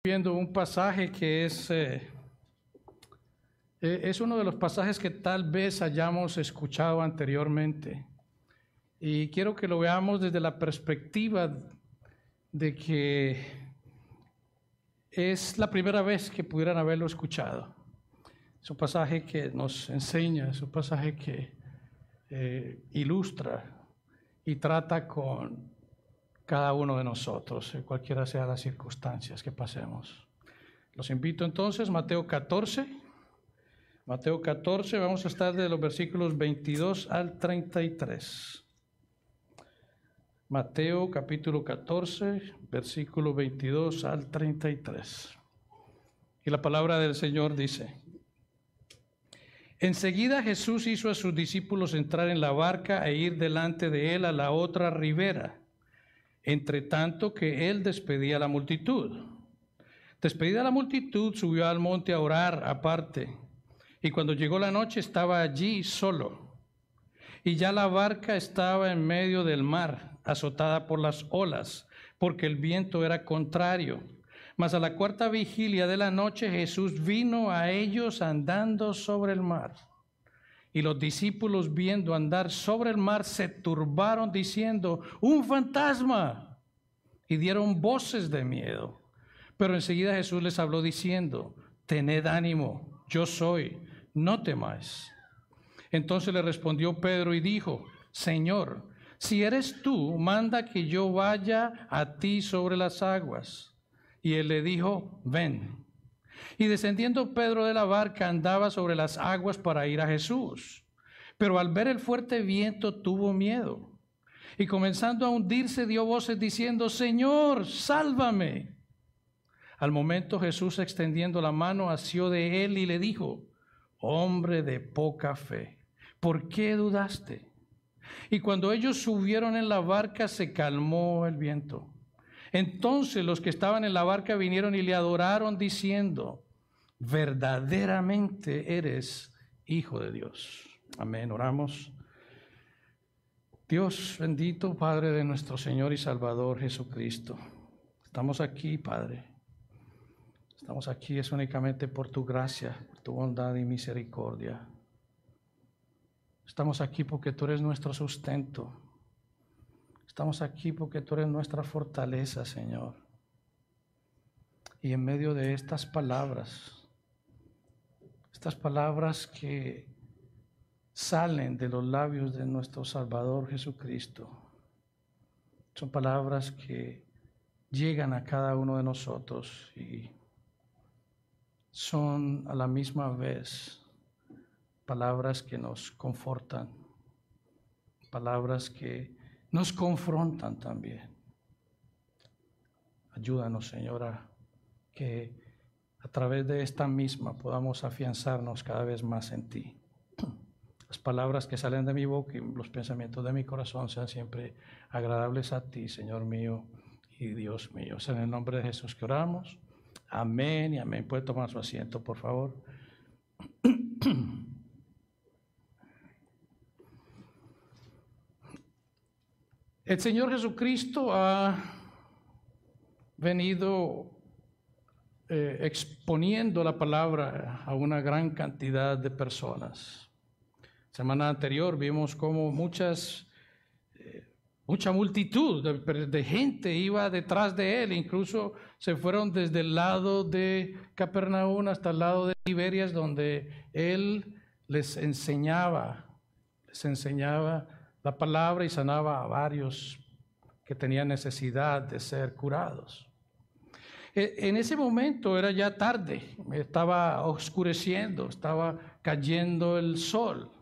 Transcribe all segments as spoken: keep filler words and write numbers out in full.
Viendo un pasaje que es, eh, es uno de los pasajes que tal vez hayamos escuchado anteriormente. Y quiero que lo veamos desde la perspectiva de que es la primera vez que pudieran haberlo escuchado. Es un pasaje que nos enseña, es un pasaje que eh, ilustra y trata con cada uno de nosotros, cualquiera sean las circunstancias que pasemos. Los invito entonces, Mateo catorce. Mateo catorce, vamos a estar de los versículos veintidós al treinta y tres. Mateo capítulo catorce, versículo veintidós al treinta y tres. Y la palabra del Señor dice: Enseguida Jesús hizo a sus discípulos entrar en la barca e ir delante de él a la otra ribera, entre tanto que él despedía a la multitud. Despedida la multitud, subió al monte a orar aparte, y cuando llegó la noche estaba allí solo. Y ya la barca estaba en medio del mar, azotada por las olas, porque el viento era contrario. Mas a la cuarta vigilia de la noche Jesús vino a ellos andando sobre el mar. Y los discípulos, viendo andar sobre el mar, se turbaron diciendo: ¡un fantasma! Y dieron voces de miedo. Pero enseguida Jesús les habló diciendo: tened ánimo, yo soy, no temáis. Entonces le respondió Pedro y dijo: Señor, si eres tú, manda que yo vaya a ti sobre las aguas. Y él le dijo: ven. Y descendiendo Pedro de la barca, andaba sobre las aguas para ir a Jesús. Pero al ver el fuerte viento tuvo miedo. Y comenzando a hundirse, dio voces diciendo: Señor, sálvame. Al momento Jesús, extendiendo la mano, asió de él y le dijo: hombre de poca fe, ¿por qué dudaste? Y cuando ellos subieron en la barca, se calmó el viento. Entonces los que estaban en la barca vinieron y le adoraron diciendo: verdaderamente eres Hijo de Dios. Amén. Oramos. Dios bendito, Padre de nuestro Señor y Salvador Jesucristo, estamos aquí, Padre. Estamos aquí es únicamente por tu gracia, por tu bondad y misericordia. Estamos aquí porque tú eres nuestro sustento. Estamos aquí porque tú eres nuestra fortaleza, Señor. Y en medio de estas palabras, estas palabras que salen de los labios de nuestro Salvador Jesucristo, son palabras que llegan a cada uno de nosotros y son a la misma vez palabras que nos confortan, palabras que nos confrontan también. Ayúdanos, Señora, que a través de esta misma podamos afianzarnos cada vez más en ti. Las palabras que salen de mi boca y los pensamientos de mi corazón sean siempre agradables a ti, Señor mío y Dios mío. Es en el nombre de Jesús que oramos. Amén y amén. Puede tomar su asiento, por favor. El Señor Jesucristo ha venido eh, exponiendo la palabra a una gran cantidad de personas. Semana anterior vimos cómo muchas, eh, mucha multitud de, de gente iba detrás de él. Incluso se fueron desde el lado de Capernaum hasta el lado de Tiberias, donde él les enseñaba, les enseñaba la palabra y sanaba a varios que tenían necesidad de ser curados. En ese momento era ya tarde, estaba oscureciendo, estaba cayendo el sol.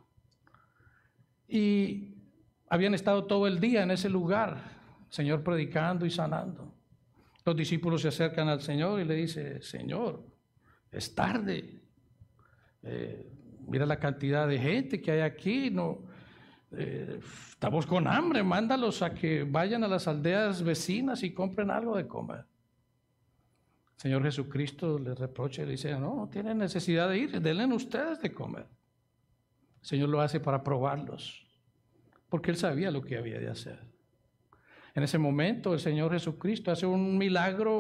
Y habían estado todo el día en ese lugar, el Señor predicando y sanando. Los discípulos se acercan al Señor y le dicen: Señor, es tarde. Eh, mira la cantidad de gente que hay aquí, no, eh, estamos con hambre, mándalos a que vayan a las aldeas vecinas y compren algo de comer. El Señor Jesucristo les reprocha y le dice: no, no tienen necesidad de ir, denle ustedes de comer. El Señor lo hace para probarlos, porque Él sabía lo que había de hacer. En ese momento el Señor Jesucristo hace un milagro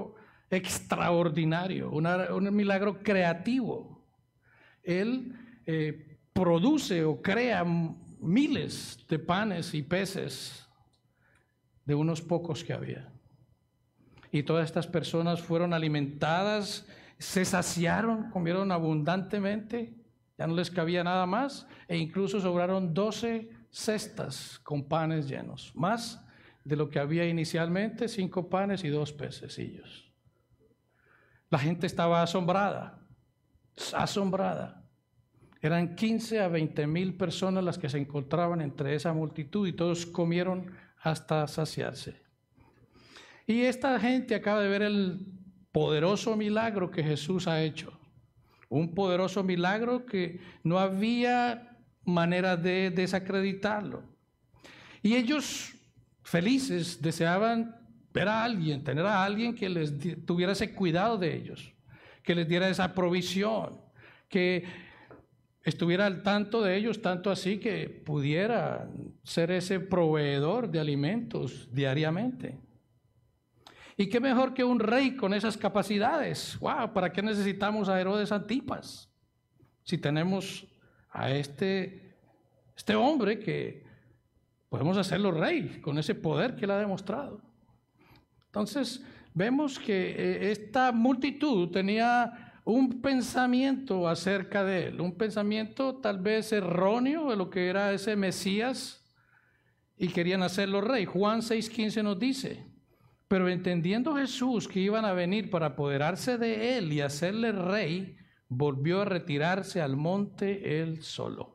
extraordinario, una, un milagro creativo. Él eh, produce o crea miles de panes y peces de unos pocos que había. Y todas estas personas fueron alimentadas, se saciaron, comieron abundantemente, ya no les cabía nada más, e incluso sobraron doce cestas con panes llenos, más de lo que había inicialmente, cinco panes y dos pececillos. La gente estaba asombrada, asombrada. Eran quince a veinte mil personas las que se encontraban entre esa multitud y todos comieron hasta saciarse. Y esta gente acaba de ver el poderoso milagro que Jesús ha hecho. Un poderoso milagro que no había manera de desacreditarlo. Y ellos, felices, deseaban ver a alguien, tener a alguien que les tuviera ese cuidado de ellos, que les diera esa provisión, que estuviera al tanto de ellos, tanto así que pudiera ser ese proveedor de alimentos diariamente. Y qué mejor que un rey con esas capacidades. ¡Wow! ¿Para qué necesitamos a Herodes Antipas? Si tenemos a este, este hombre que podemos hacerlo rey con ese poder que él ha demostrado. Entonces, vemos que esta multitud tenía un pensamiento acerca de él, un pensamiento tal vez erróneo de lo que era ese Mesías y querían hacerlo rey. Juan seis quince nos dice: pero entendiendo Jesús que iban a venir para apoderarse de él y hacerle rey, volvió a retirarse al monte él solo.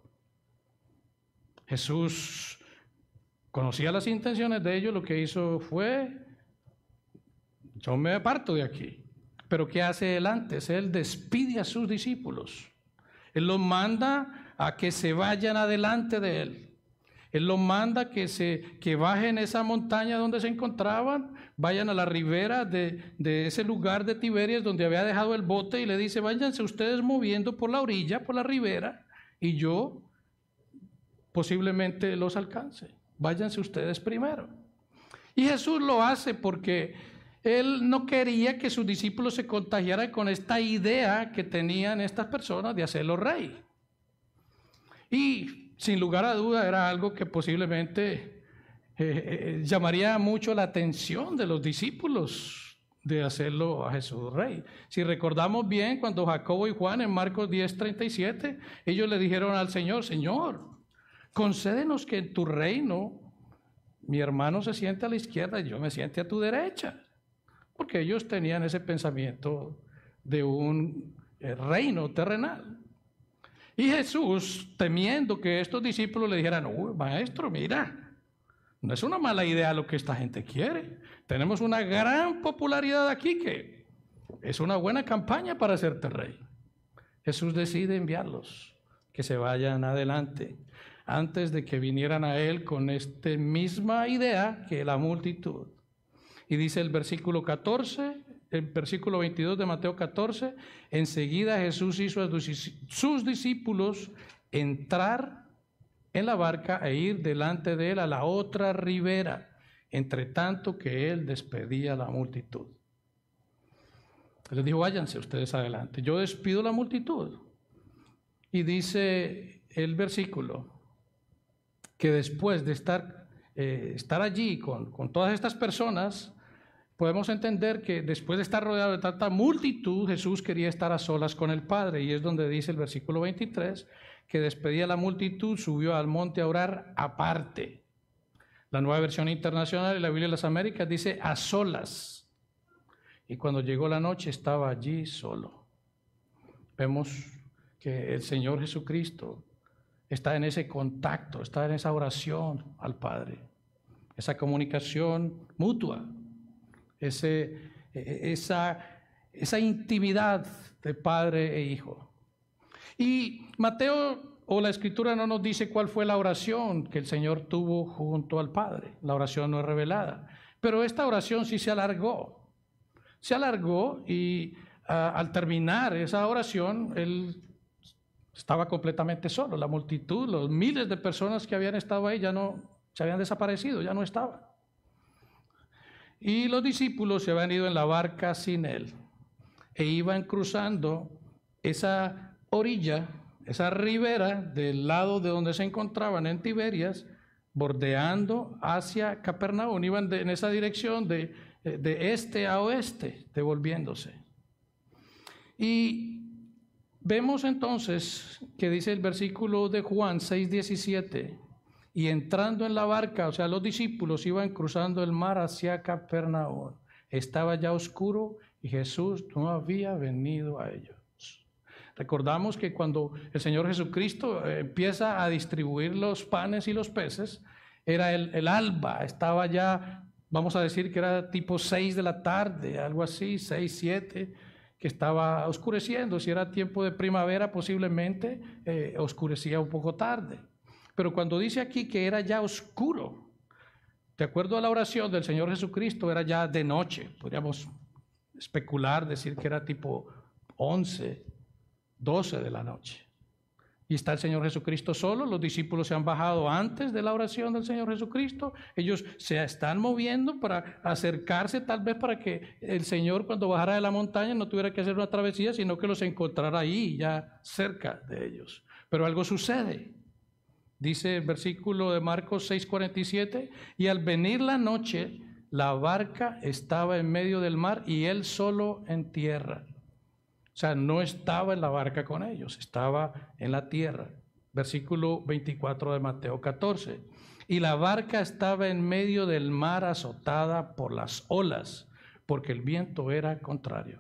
Jesús conocía las intenciones de ellos, lo que hizo fue: yo me aparto de aquí. Pero ¿qué hace él antes? Él despide a sus discípulos. Él los manda a que se vayan adelante de él. Él los manda que, se, que bajen esa montaña donde se encontraban, vayan a la ribera de, de ese lugar de Tiberias donde había dejado el bote, y le dice: váyanse ustedes moviendo por la orilla, por la ribera, y yo posiblemente los alcance. Váyanse ustedes primero. Y Jesús lo hace porque él no quería que sus discípulos se contagiaran con esta idea que tenían estas personas de hacerlo rey. Y sin lugar a duda era algo que posiblemente eh, eh, llamaría mucho la atención de los discípulos de hacerlo a Jesús rey. Si recordamos bien, cuando Jacobo y Juan en Marcos diez treinta y siete, ellos le dijeron al Señor: Señor, concédenos que en tu reino mi hermano se siente a la izquierda y yo me siente a tu derecha. Porque ellos tenían ese pensamiento de un eh, reino terrenal. Y Jesús, temiendo que estos discípulos le dijeran: uy, maestro, mira, no es una mala idea lo que esta gente quiere. Tenemos una gran popularidad aquí, que es una buena campaña para hacerte rey. Jesús decide enviarlos, que se vayan adelante, antes de que vinieran a él con esta misma idea que la multitud. Y dice el versículo catorce, el versículo veintidós de Mateo catorce: enseguida Jesús hizo a sus discípulos entrar en la barca e ir delante de él a la otra ribera, entre tanto que él despedía a la multitud. Él les dijo: váyanse ustedes adelante, yo despido la multitud. Y dice el versículo que después de estar, eh, estar allí con, con todas estas personas, podemos entender que después de estar rodeado de tanta multitud, Jesús quería estar a solas con el Padre, y es donde dice el versículo veintitrés que despedía a la multitud, subió al monte a orar aparte. La Nueva Versión Internacional y la Biblia de las Américas dice a solas. Y cuando llegó la noche estaba allí solo. Vemos que el Señor Jesucristo está en ese contacto, está en esa oración al Padre, esa comunicación mutua. Ese, esa, esa intimidad de padre e hijo. Y Mateo o la Escritura no nos dice cuál fue la oración que el Señor tuvo junto al Padre. La oración no es revelada, pero esta oración sí se alargó. Se alargó y uh, al terminar esa oración, él estaba completamente solo. La multitud, los miles de personas que habían estado ahí ya no, se habían desaparecido, ya no estaban. Y los discípulos se habían ido en la barca sin él e iban cruzando esa orilla, esa ribera del lado de donde se encontraban en Tiberias, bordeando hacia Capernaum. Iban de, en esa dirección de, de este a oeste, devolviéndose. Y vemos entonces que dice el versículo de Juan seis diecisiete, y entrando en la barca, o sea, los discípulos iban cruzando el mar hacia Capernaum. Estaba ya oscuro y Jesús no había venido a ellos. Recordamos que cuando el Señor Jesucristo empieza a distribuir los panes y los peces, era el, el alba, estaba ya, vamos a decir que era tipo seis de la tarde, algo así, seis, siete, que estaba oscureciendo. Si era tiempo de primavera, posiblemente eh, oscurecía un poco tarde. Pero cuando dice aquí que era ya oscuro, de acuerdo a la oración del Señor Jesucristo, era ya de noche. Podríamos especular, decir que era tipo once, doce de la noche. Y está el Señor Jesucristo solo, los discípulos se han bajado antes de la oración del Señor Jesucristo, ellos se están moviendo para acercarse, tal vez para que el Señor, cuando bajara de la montaña, no tuviera que hacer una travesía, sino que los encontrara ahí, ya cerca de ellos. Pero algo sucede. Dice el versículo de Marcos seis cuarenta y siete, y al venir la noche, la barca estaba en medio del mar y él solo en tierra. O sea, no estaba en la barca con ellos, estaba en la tierra. Versículo veinticuatro de Mateo catorce. Y la barca estaba en medio del mar azotada por las olas, porque el viento era contrario.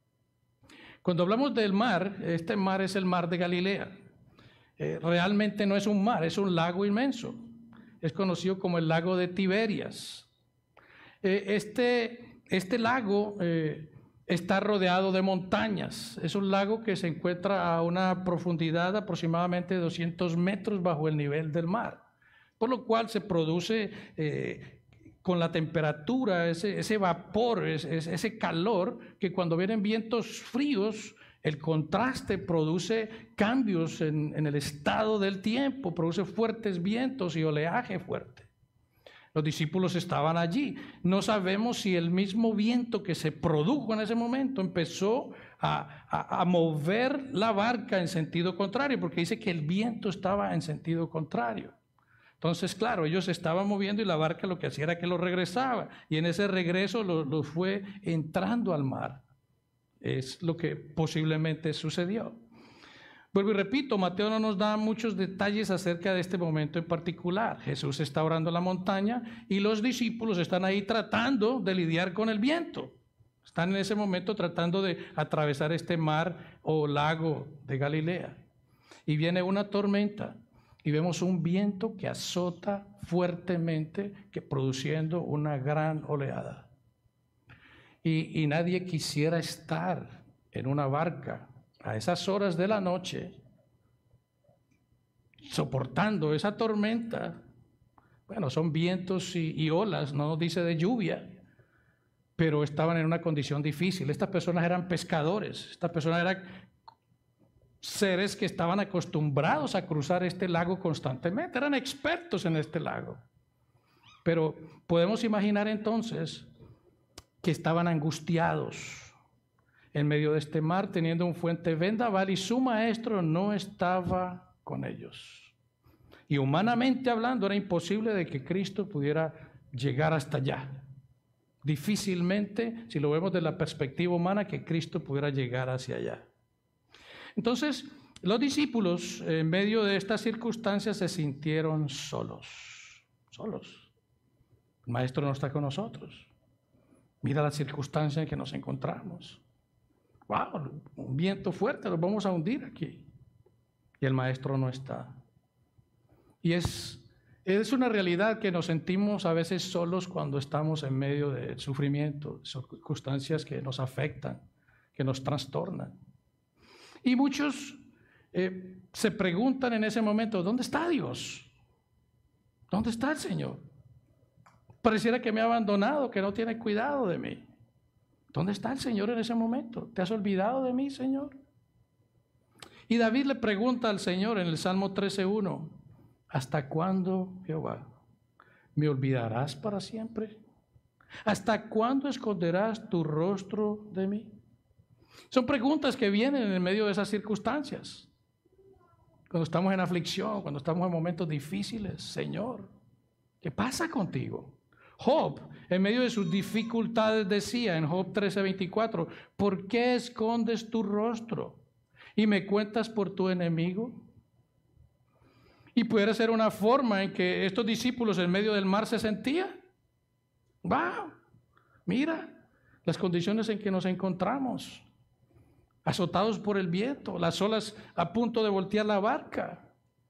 Cuando hablamos del mar, este mar es el mar de Galilea. Eh, realmente no es un mar, es un lago inmenso. Es conocido como el lago de Tiberias. Eh, este, este lago eh, está rodeado de montañas. Es un lago que se encuentra a una profundidad de aproximadamente doscientos metros bajo el nivel del mar, por lo cual se produce eh, con la temperatura, ese, ese vapor, ese, ese calor, que cuando vienen vientos fríos, el contraste produce cambios en, en el estado del tiempo, produce fuertes vientos y oleaje fuerte. Los discípulos estaban allí. No sabemos si el mismo viento que se produjo en ese momento empezó a, a, a mover la barca en sentido contrario, porque dice que el viento estaba en sentido contrario. Entonces, claro, ellos se estaban moviendo y la barca lo que hacía era que los regresaba, y en ese regreso los, los fue entrando al mar. Es lo que posiblemente sucedió. Vuelvo y repito, Mateo no nos da muchos detalles acerca de este momento en particular. Jesús está orando en la montaña y los discípulos están ahí tratando de lidiar con el viento. Están en ese momento tratando de atravesar este mar o lago de Galilea. Y viene una tormenta y vemos un viento que azota fuertemente, que produciendo una gran oleada. Y, y nadie quisiera estar en una barca a esas horas de la noche, soportando esa tormenta. Bueno, son vientos y, y olas, no dice de lluvia, pero estaban en una condición difícil. Estas personas eran pescadores, estas personas eran seres que estaban acostumbrados a cruzar este lago constantemente, eran expertos en este lago. Pero podemos imaginar entonces que estaban angustiados en medio de este mar, teniendo un fuerte vendaval, y su maestro no estaba con ellos. Y humanamente hablando, era imposible de que Cristo pudiera llegar hasta allá. Difícilmente, si lo vemos de la perspectiva humana, que Cristo pudiera llegar hacia allá. Entonces, los discípulos, en medio de estas circunstancias, se sintieron solos. Solos. El maestro no está con nosotros. Mira la circunstancia en que nos encontramos. Wow, un viento fuerte, nos vamos a hundir aquí. Y el maestro no está. Y es, es una realidad que nos sentimos a veces solos cuando estamos en medio del sufrimiento, circunstancias que nos afectan, que nos trastornan. Y muchos eh, se preguntan en ese momento, ¿dónde está Dios? ¿Dónde está el Señor? Pareciera que me ha abandonado, que no tiene cuidado de mí. ¿Dónde está el Señor en ese momento? ¿Te has olvidado de mí, Señor? Y David le pregunta al Señor en el Salmo trece uno, ¿hasta cuándo, Jehová, me olvidarás para siempre? ¿Hasta cuándo esconderás tu rostro de mí? Son preguntas que vienen en medio de esas circunstancias. Cuando estamos en aflicción, cuando estamos en momentos difíciles, Señor, ¿qué pasa contigo? Job, en medio de sus dificultades, decía en Job trece veinticuatro, ¿por qué escondes tu rostro y me cuentas por tu enemigo? Y pudiera ser una forma en que estos discípulos en medio del mar se sentían. ¡Wow! Mira las condiciones en que nos encontramos. Azotados por el viento, las olas a punto de voltear la barca.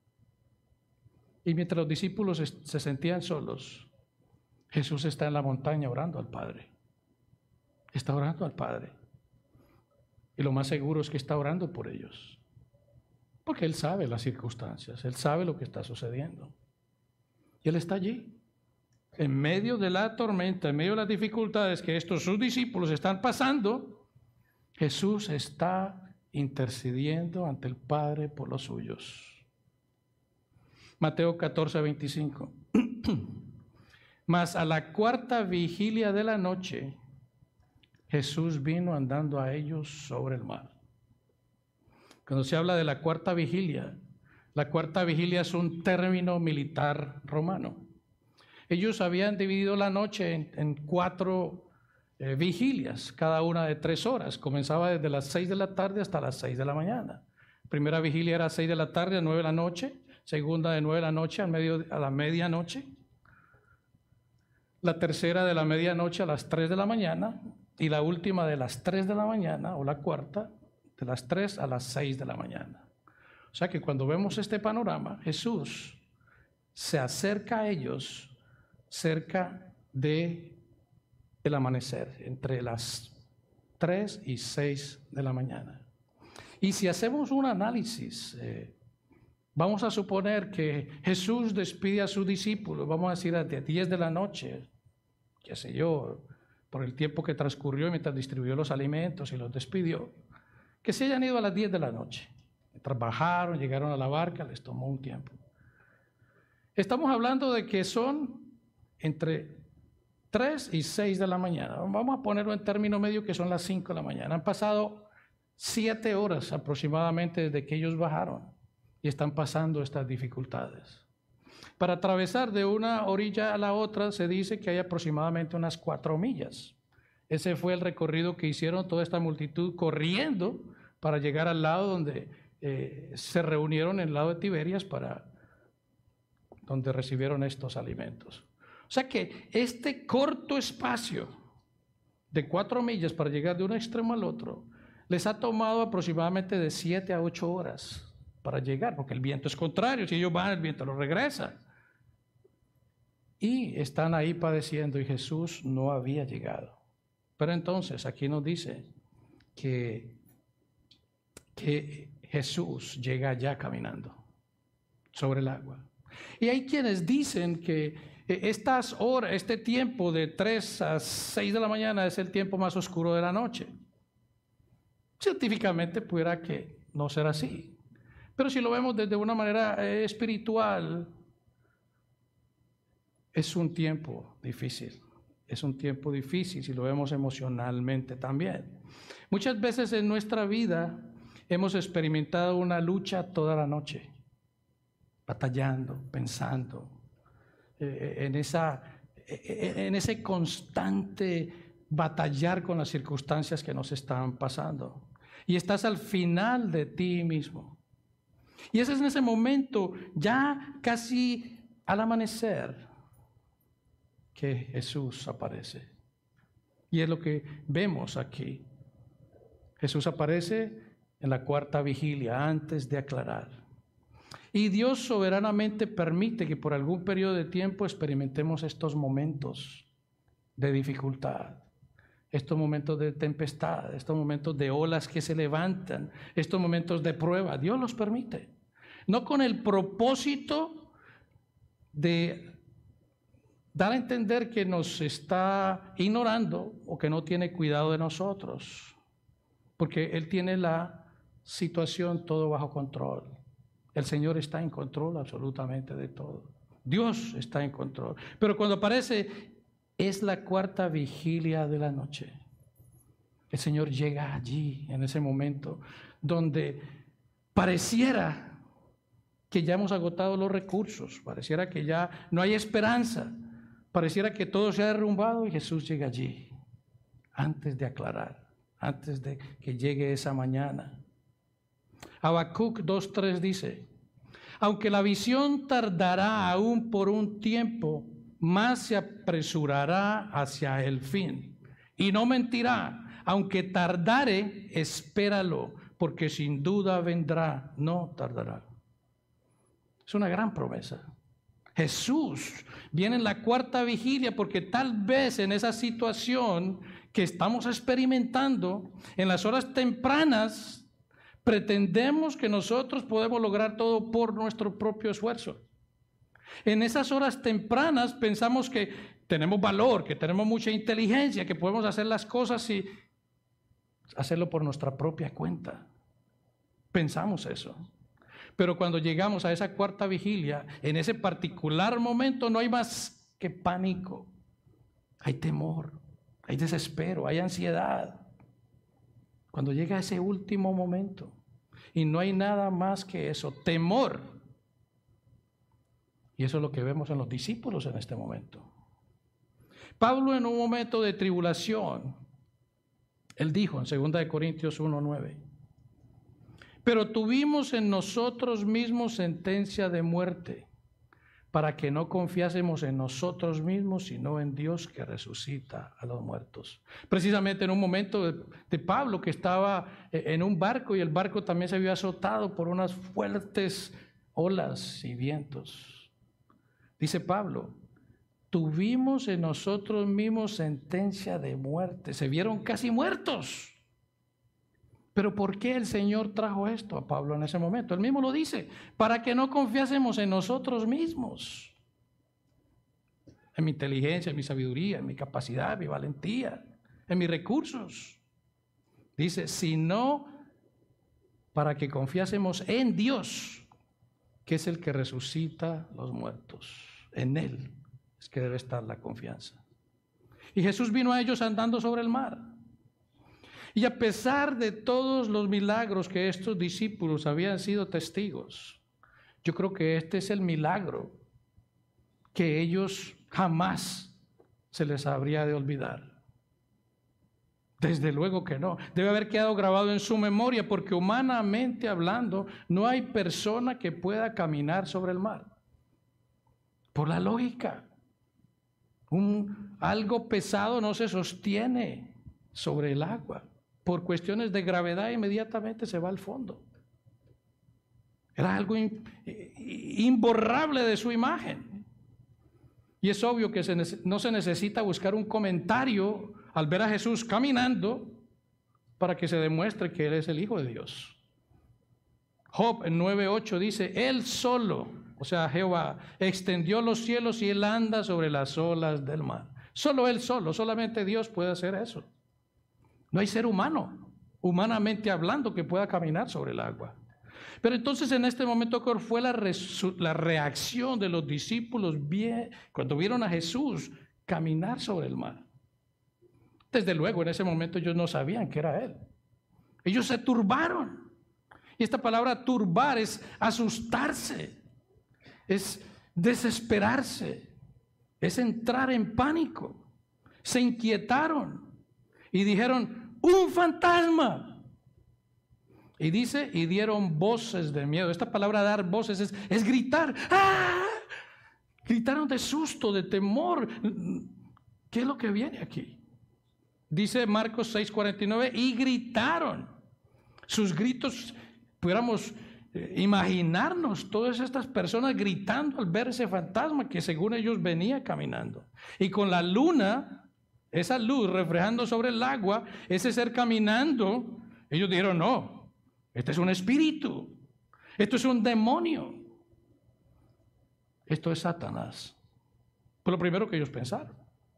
Y mientras los discípulos se sentían solos, Jesús está en la montaña orando al Padre. Está orando al Padre. Y lo más seguro es que está orando por ellos. Porque Él sabe las circunstancias, Él sabe lo que está sucediendo. Y Él está allí. En medio de la tormenta, en medio de las dificultades que estos sus discípulos están pasando, Jesús está intercediendo ante el Padre por los suyos. Mateo catorce veinticinco. Mas a la cuarta vigilia de la noche, Jesús vino andando a ellos sobre el mar. Cuando se habla de la cuarta vigilia, la cuarta vigilia es un término militar romano. Ellos habían dividido la noche en, en cuatro eh, vigilias, cada una de tres horas. Comenzaba desde las seis de la tarde hasta las seis de la mañana. Primera vigilia era a seis de la tarde a nueve de la noche. Segunda de nueve de la noche a, medio, a la medianoche. La tercera de la medianoche a las tres de la mañana. Y la última de las tres de la mañana, o la cuarta, de las tres a las seis de la mañana. O sea que cuando vemos este panorama, Jesús se acerca a ellos cerca de el amanecer, entre las tres y seis de la mañana. Y si hacemos un análisis, eh, vamos a suponer que Jesús despide a sus discípulos, vamos a decir a las diez de la noche, qué sé yo, por el tiempo que transcurrió mientras distribuyó los alimentos y los despidió, que se hayan ido a las diez de la noche. Trabajaron, llegaron a la barca, les tomó un tiempo. Estamos hablando de que son entre tres y seis de la mañana. Vamos a ponerlo en término medio que son las cinco de la mañana. Han pasado siete horas aproximadamente desde que ellos bajaron y están pasando estas dificultades. Para atravesar de una orilla a la otra se dice que hay aproximadamente unas cuatro millas. Ese fue el recorrido que hicieron toda esta multitud corriendo para llegar al lado donde eh, se reunieron, en el lado de Tiberias, para donde recibieron estos alimentos. O sea que este corto espacio de cuatro millas para llegar de un extremo al otro les ha tomado aproximadamente de siete a ocho horas para llegar, porque el viento es contrario. Si ellos van, el viento los regresa. Y están ahí padeciendo y Jesús no había llegado. Pero entonces aquí nos dice que, que Jesús llega ya caminando sobre el agua. Y hay quienes dicen que estas horas, este tiempo de tres a seis de la mañana es el tiempo más oscuro de la noche. Científicamente pudiera que no ser así. Pero si lo vemos desde una manera eh, espiritual, es un tiempo difícil. Es un tiempo difícil si lo vemos emocionalmente también. Muchas veces en nuestra vida hemos experimentado una lucha toda la noche, batallando, pensando, eh, en, esa, eh, en ese constante batallar con las circunstancias que nos están pasando. Y estás al final de ti mismo. Y ese es en ese momento, ya casi al amanecer, que Jesús aparece. Y es lo que vemos aquí. Jesús aparece en la cuarta vigilia, antes de aclarar. Y Dios soberanamente permite que por algún periodo de tiempo experimentemos estos momentos de dificultad, estos momentos de tempestad, estos momentos de olas que se levantan, estos momentos de prueba. Dios los permite. No con el propósito de dar a entender que nos está ignorando o que no tiene cuidado de nosotros, porque Él tiene la situación todo bajo control. El Señor está en control absolutamente de todo. Dios está en control. Pero cuando aparece Es la cuarta vigilia de la noche. El Señor llega allí, en ese momento, donde pareciera que ya hemos agotado los recursos, pareciera que ya no hay esperanza, pareciera que todo se ha derrumbado y Jesús llega allí, antes de aclarar, antes de que llegue esa mañana. Habacuc dos tres dice: aunque la visión tardará aún por un tiempo, más se apresurará hacia el fin. Y no mentirá, aunque tardare, espéralo, porque sin duda vendrá, no tardará. Es una gran promesa. Jesús viene en la cuarta vigilia porque tal vez en esa situación que estamos experimentando, en las horas tempranas, pretendemos que nosotros podemos lograr todo por nuestro propio esfuerzo. En esas horas tempranas pensamos que tenemos valor, que tenemos mucha inteligencia, que podemos hacer las cosas y hacerlo por nuestra propia cuenta. Pensamos eso. Pero cuando llegamos a esa cuarta vigilia, en ese particular momento no hay más que pánico. Hay temor, hay desespero, hay ansiedad. Cuando llega ese último momento y no hay nada más que eso, temor. Y eso es lo que vemos en los discípulos en este momento. Pablo, en un momento de tribulación, él dijo en segunda de Corintios uno nueve: pero tuvimos en nosotros mismos sentencia de muerte, para que no confiásemos en nosotros mismos, sino en Dios que resucita a los muertos. Precisamente en un momento de, de Pablo, que estaba en un barco y el barco también se vio azotado por unas fuertes olas y vientos. Dice Pablo: tuvimos en nosotros mismos sentencia de muerte. Se vieron casi muertos. Pero ¿por qué el Señor trajo esto a Pablo en ese momento? Él mismo lo dice: para que no confiásemos en nosotros mismos, en mi inteligencia, en mi sabiduría, en mi capacidad, en mi valentía, en mis recursos. Dice: sino para que confiásemos en Dios, que es el que resucita los muertos. En Él es que debe estar la confianza. Y Jesús vino a ellos andando sobre el mar. Y a pesar de todos los milagros que estos discípulos habían sido testigos, yo creo que este es el milagro que ellos jamás se les habría de olvidar. Desde luego que no. Debe haber quedado grabado en su memoria, porque humanamente hablando, no hay persona que pueda caminar sobre el mar. Por la lógica, un, algo pesado no se sostiene sobre el agua. Por cuestiones de gravedad inmediatamente se va al fondo. Era algo in, imborrable de su imagen. Y es obvio que se, no se necesita buscar un comentario al ver a Jesús caminando para que se demuestre que Él es el Hijo de Dios. Job en nueve ocho dice: Él solo, o sea Jehová, extendió los cielos y Él anda sobre las olas del mar. Solo Él solo, solamente Dios puede hacer eso. No hay ser humano, humanamente hablando, que pueda caminar sobre el agua. Pero entonces en este momento, ¿cuál fue la, la reacción de los discípulos cuando vieron a Jesús caminar sobre el mar? Desde luego, en ese momento ellos no sabían que era Él. Ellos se turbaron. Y esta palabra turbar es asustarse, es desesperarse, es entrar en pánico. Se inquietaron y dijeron: ¡un fantasma! Y dice, y dieron voces de miedo. Esta palabra dar voces es, es gritar. ¡Ah! Gritaron de susto, de temor. ¿Qué es lo que viene aquí? Dice Marcos seis cuarenta y nueve, y gritaron. Sus gritos, pudiéramos eh, imaginarnos todas estas personas gritando al ver ese fantasma que según ellos venía caminando. Y con la luna, esa luz reflejando sobre el agua, ese ser caminando, ellos dijeron: no, este es un espíritu, esto es un demonio, esto es Satanás. Fue lo primero que ellos pensaron.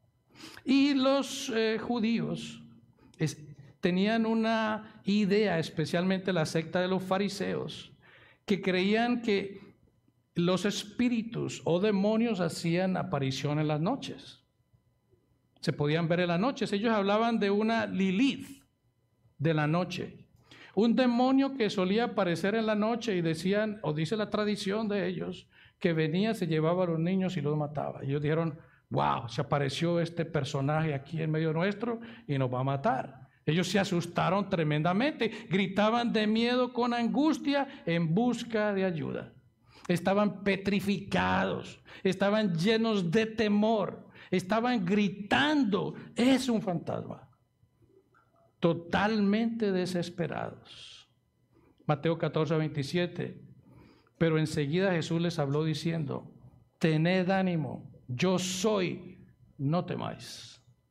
Y los eh, judíos es, tenían una idea, especialmente la secta de los fariseos, que creían que los espíritus o demonios hacían aparición en las noches. se podían ver en la noche. Ellos hablaban de una Lilith de la noche, un demonio que solía aparecer en la noche y decían, o dice la tradición de ellos, que venía, se llevaba a los niños y los mataba. Y ellos dijeron, wow, se apareció este personaje aquí en medio nuestro y nos va a matar. Ellos se asustaron tremendamente, gritaban de miedo con angustia en busca de ayuda. Estaban petrificados, estaban llenos de temor, estaban gritando, es un fantasma. Totalmente desesperados. Mateo catorce, veintisiete. Pero enseguida Jesús les habló diciendo, tened ánimo, yo soy, no temáis.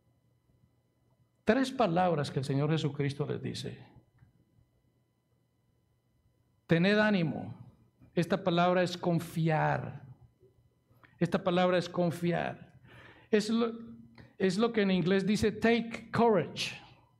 Tres palabras que el Señor Jesucristo les dice. Tened ánimo. Esta palabra es confiar. Esta palabra es confiar. Es lo, es lo que en inglés dice take courage.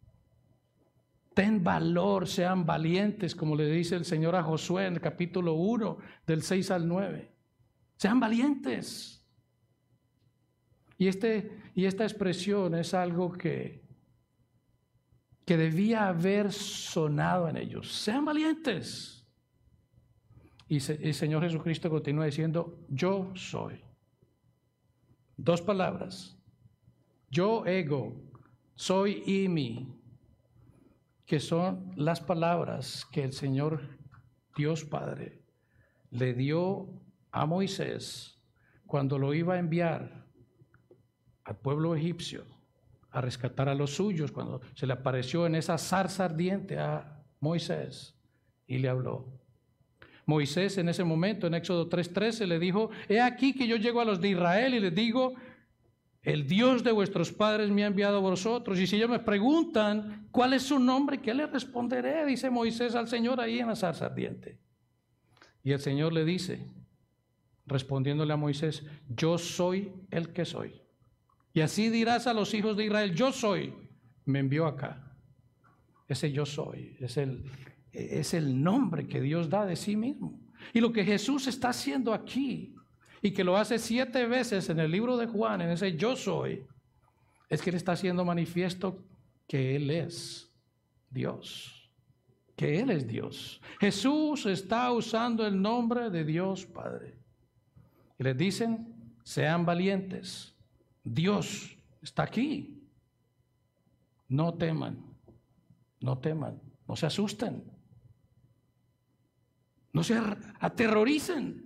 Ten valor, sean valientes, como le dice el Señor a Josué en el capítulo uno, del seis al nueve. Sean valientes. Y, este, y esta expresión es algo que que debía haber sonado en ellos. Sean valientes. Y se, el Señor Jesucristo continúa diciendo, yo soy. Dos palabras. Yo ego, soy imi, que son las palabras que el Señor Dios Padre le dio a Moisés cuando lo iba a enviar al pueblo egipcio a rescatar a los suyos, cuando se le apareció en esa zarza ardiente a Moisés y le habló. Moisés en ese momento, en Éxodo tres trece, le dijo, he aquí que yo llego a los de Israel y les digo, el Dios de vuestros padres me ha enviado a vosotros, y si ellos me preguntan, ¿cuál es su nombre? ¿Qué les responderé? Dice Moisés al Señor ahí en la zarza ardiente. Y el Señor le dice, respondiéndole a Moisés, yo soy el que soy. Y así dirás a los hijos de Israel, yo soy, me envió acá. Ese yo soy, es el, es el nombre que Dios da de sí mismo. Y lo que Jesús está haciendo aquí, y que lo hace siete veces en el libro de Juan, en ese yo soy, es que Él está haciendo manifiesto que Él es Dios, que Él es Dios. Jesús está usando el nombre de Dios Padre. Y les dicen, sean valientes. Dios está aquí. No teman, no teman, no se asusten, no se aterroricen.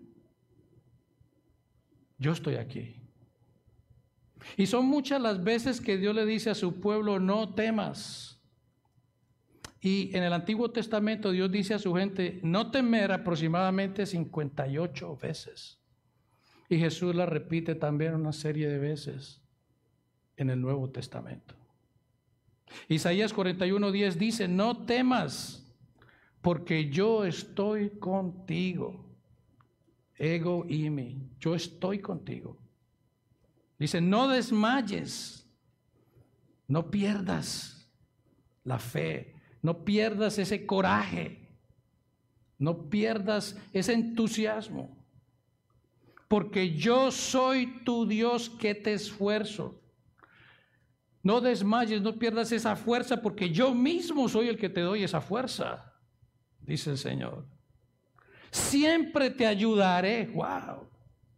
Yo estoy aquí. Y son muchas las veces que Dios le dice a su pueblo, no temas. Y en el Antiguo Testamento Dios dice a su gente, no temer, aproximadamente cincuenta y ocho veces. Y Jesús la repite también una serie de veces en el Nuevo Testamento. Isaías cuarenta y uno diez dice, no temas, porque yo estoy contigo. Ego imi, yo estoy contigo. Dice, no desmayes, no pierdas la fe, no pierdas ese coraje, no pierdas ese entusiasmo. Porque yo soy tu Dios que te esfuerzo. No desmayes, no pierdas esa fuerza, porque yo mismo soy el que te doy esa fuerza, dice el Señor. Siempre te ayudaré, wow.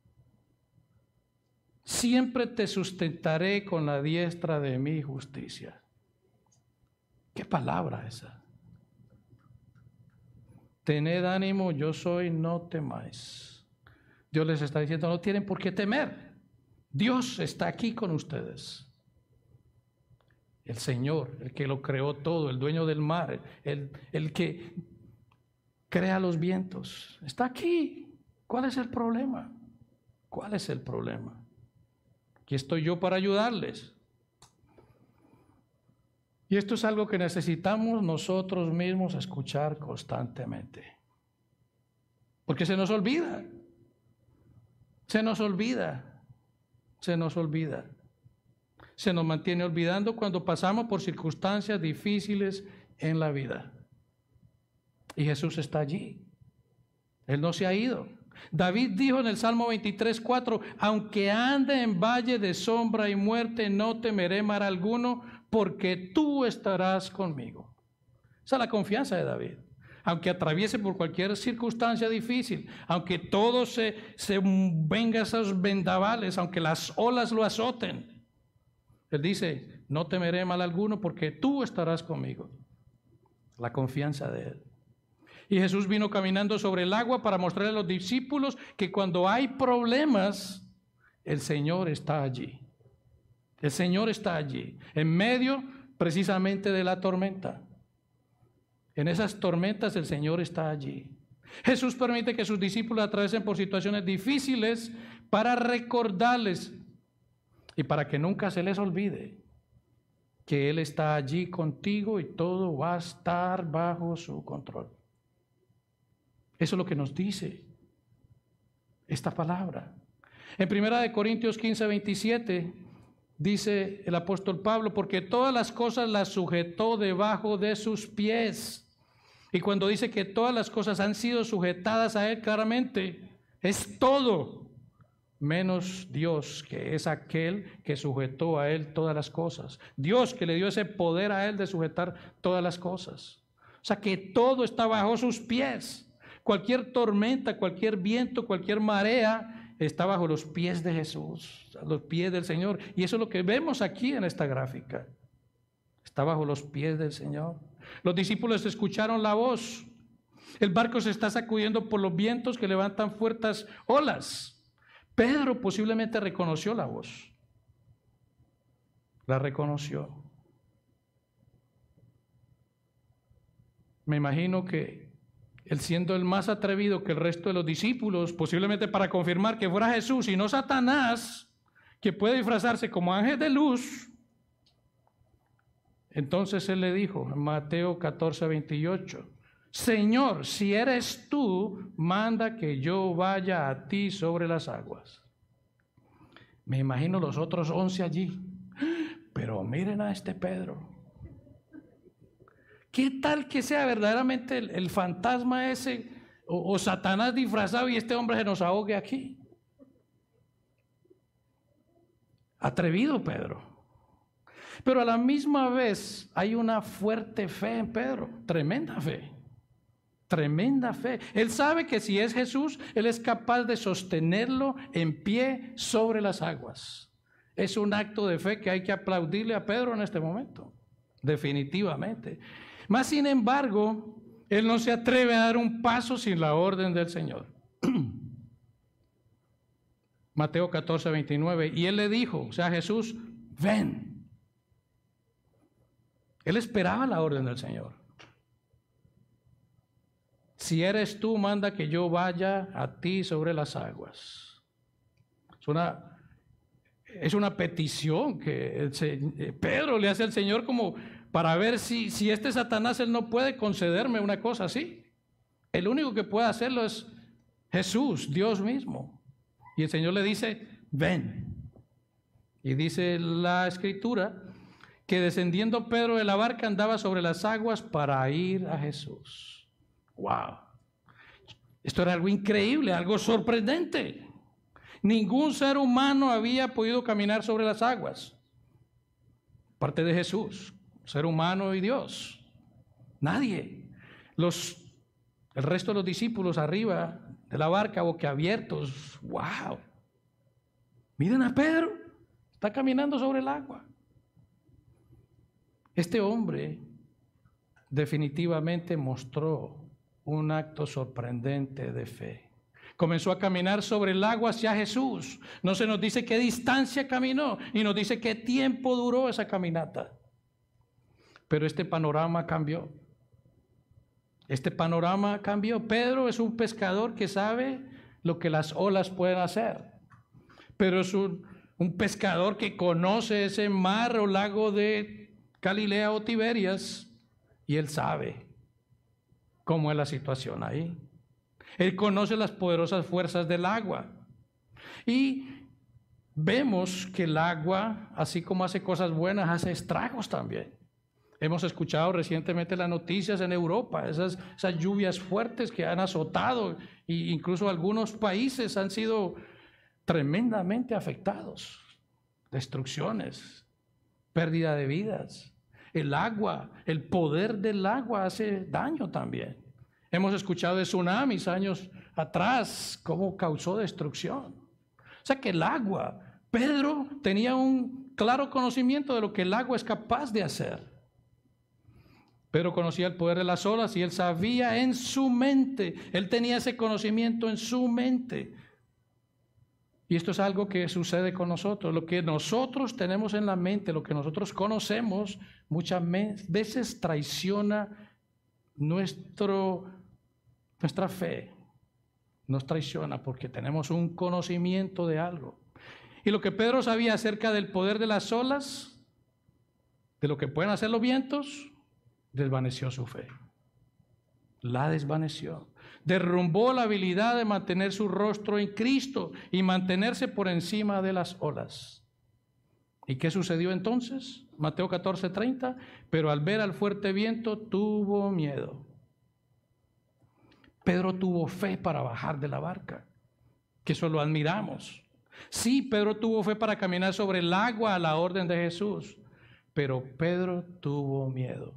Siempre te sustentaré con la diestra de mi justicia. ¿Qué palabra esa? Tened ánimo, yo soy, no temáis. Dios les está diciendo, no tienen por qué temer. Dios está aquí con ustedes. El Señor, el que lo creó todo, el dueño del mar, el, el que crea los vientos, está aquí. ¿Cuál es el problema? ¿Cuál es el problema? Aquí estoy yo para ayudarles. Y esto es algo que necesitamos nosotros mismos escuchar constantemente. Porque se nos olvida. Se nos olvida, se nos olvida. Se nos mantiene olvidando cuando pasamos por circunstancias difíciles en la vida. Y Jesús está allí. Él no se ha ido. David dijo en el Salmo veintitrés, cuatro, aunque ande en valle de sombra y muerte, no temeré mal alguno, porque tú estarás conmigo. Esa es la confianza de David. Aunque atraviese por cualquier circunstancia difícil, aunque todo se, se venga a esos vendavales, aunque las olas lo azoten, él dice, no temeré mal alguno, porque tú estarás conmigo. La confianza de él. Y Jesús vino caminando sobre el agua para mostrarle a los discípulos que cuando hay problemas, el Señor está allí. El Señor está allí, en medio precisamente de la tormenta. En esas tormentas el Señor está allí. Jesús permite que sus discípulos atraviesen por situaciones difíciles para recordarles y para que nunca se les olvide que Él está allí contigo y todo va a estar bajo su control. Eso es lo que nos dice esta palabra. En primera de Corintios quince, veintisiete, dice el apóstol Pablo, porque todas las cosas las sujetó debajo de sus pies. Y cuando dice que todas las cosas han sido sujetadas a Él, claramente es todo, menos Dios, que es aquel que sujetó a Él todas las cosas. Dios que le dio ese poder a Él de sujetar todas las cosas. O sea que todo está bajo sus pies. Cualquier tormenta, cualquier viento, cualquier marea está bajo los pies de Jesús, a los pies del Señor. Y eso es lo que vemos aquí en esta gráfica. Está bajo los pies del Señor. Los discípulos escucharon la voz. El barco se está sacudiendo por los vientos que levantan fuertes olas. Pedro posiblemente reconoció la voz. La reconoció. Me imagino que él, siendo el más atrevido que el resto de los discípulos, posiblemente para confirmar que fuera Jesús y no Satanás, que puede disfrazarse como ángel de luz, entonces él le dijo en Mateo catorce, veintiocho, Señor, si eres tú, manda que yo vaya a ti sobre las aguas. Me imagino los otros once allí, pero miren a este Pedro. ¿Qué tal que sea verdaderamente el, el fantasma ese o, o Satanás disfrazado y este hombre se nos ahogue aquí? Atrevido Pedro. Pero a la misma vez hay una fuerte fe en Pedro, tremenda fe, tremenda fe. Él sabe que si es Jesús, Él es capaz de sostenerlo en pie sobre las aguas. Es un acto de fe que hay que aplaudirle a Pedro en este momento, definitivamente. Mas, sin embargo, él no se atreve a dar un paso sin la orden del Señor. Mateo catorce, veintinueve, y él le dijo, o sea, Jesús, ven. Él esperaba la orden del Señor. Si eres tú, manda que yo vaya a ti sobre las aguas. Es una, es una petición que el, Pedro le hace al Señor como para ver si, si este Satanás, él no puede concederme una cosa así. El único que puede hacerlo es Jesús, Dios mismo. Y el Señor le dice, ven. Y dice la Escritura que descendiendo Pedro de la barca andaba sobre las aguas para ir a Jesús. ¡Wow! Esto era algo increíble, algo sorprendente. Ningún ser humano había podido caminar sobre las aguas, aparte de Jesús. Ser humano y Dios. Nadie. Los, el resto de los discípulos arriba de la barca, boquiabiertos. ¡Wow! Miren a Pedro. Está caminando sobre el agua. Este hombre definitivamente mostró un acto sorprendente de fe. Comenzó a caminar sobre el agua hacia Jesús. No se nos dice qué distancia caminó y nos dice qué tiempo duró esa caminata. Pero este panorama cambió. Este panorama cambió. Pedro es un pescador que sabe lo que las olas pueden hacer. Pero es un, un pescador que conoce ese mar o lago de Galilea o Tiberias y él sabe cómo es la situación ahí. Él conoce las poderosas fuerzas del agua. Y vemos que el agua, así como hace cosas buenas, hace estragos también. Hemos escuchado recientemente las noticias en Europa, esas, esas lluvias fuertes que han azotado, e incluso algunos países han sido tremendamente afectados. Destrucciones, pérdida de vidas. El agua, el poder del agua hace daño también. Hemos escuchado de tsunamis años atrás, cómo causó destrucción. O sea que el agua, Pedro tenía un claro conocimiento de lo que el agua es capaz de hacer. Pedro conocía el poder de las olas y él sabía en su mente, él tenía ese conocimiento en su mente. Y esto es algo que sucede con nosotros. Lo que nosotros tenemos en la mente, lo que nosotros conocemos, muchas veces traiciona nuestro, nuestra fe. Nos traiciona porque tenemos un conocimiento de algo. Y lo que Pedro sabía acerca del poder de las olas, de lo que pueden hacer los vientos, desvaneció su fe. La desvaneció. Derrumbó la habilidad de mantener su rostro en Cristo y mantenerse por encima de las olas. ¿Y qué sucedió entonces? Mateo catorce, treinta. Pero al ver al fuerte viento tuvo miedo. Pedro tuvo fe para bajar de la barca, que eso lo admiramos. Sí, Pedro tuvo fe para caminar sobre el agua a la orden de Jesús, pero Pedro tuvo miedo.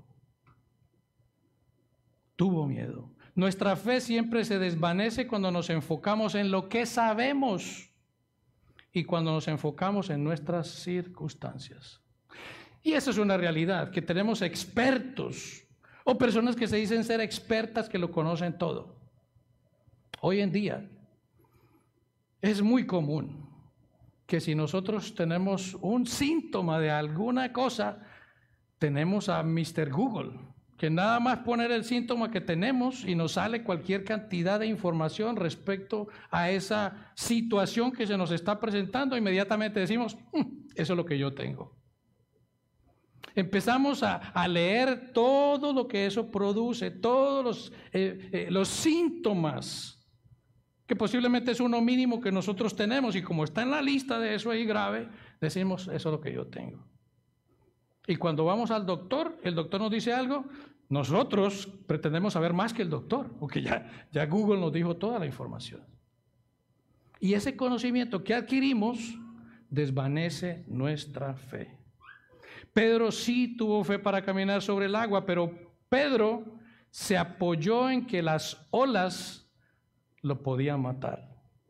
Tuvo miedo. Nuestra fe siempre se desvanece cuando nos enfocamos en lo que sabemos y cuando nos enfocamos en nuestras circunstancias. Y eso es una realidad, que tenemos expertos o personas que se dicen ser expertas que lo conocen todo. Hoy en día es muy común que si nosotros tenemos un síntoma de alguna cosa, tenemos a mister Google, que nada más poner el síntoma que tenemos y nos sale cualquier cantidad de información respecto a esa situación que se nos está presentando. Inmediatamente decimos, hm, eso es lo que yo tengo. Empezamos a, a leer todo lo que eso produce, todos los, eh, eh, los síntomas, que posiblemente es uno mínimo que nosotros tenemos, y como está en la lista de eso ahí grave, decimos, eso es lo que yo tengo. Y cuando vamos al doctor, el doctor nos dice algo, nosotros pretendemos saber más que el doctor, porque ya, ya Google nos dijo toda la información. Y ese conocimiento que adquirimos desvanece nuestra fe. Pedro sí tuvo fe para caminar sobre el agua, pero Pedro se apoyó en que las olas lo podían matar.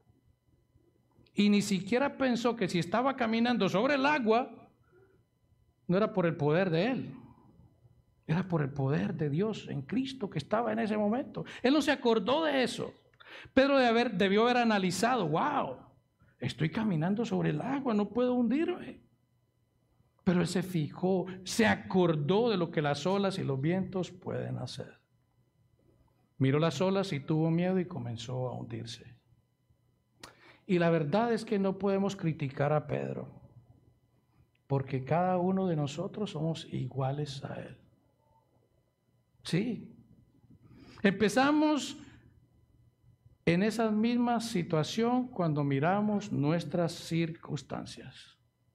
Y ni siquiera pensó que si estaba caminando sobre el agua, no era por el poder de él, era por el poder de Dios en Cristo que estaba en ese momento. Él no se acordó de eso. Pedro de haber, debió haber analizado, wow, estoy caminando sobre el agua, no puedo hundirme. Pero él se fijó, se acordó de lo que las olas y los vientos pueden hacer. Miró las olas y tuvo miedo y comenzó a hundirse. Y la verdad es que no podemos criticar a Pedro, porque cada uno de nosotros somos iguales a él. Sí. Empezamos en esa misma situación cuando miramos nuestras circunstancias.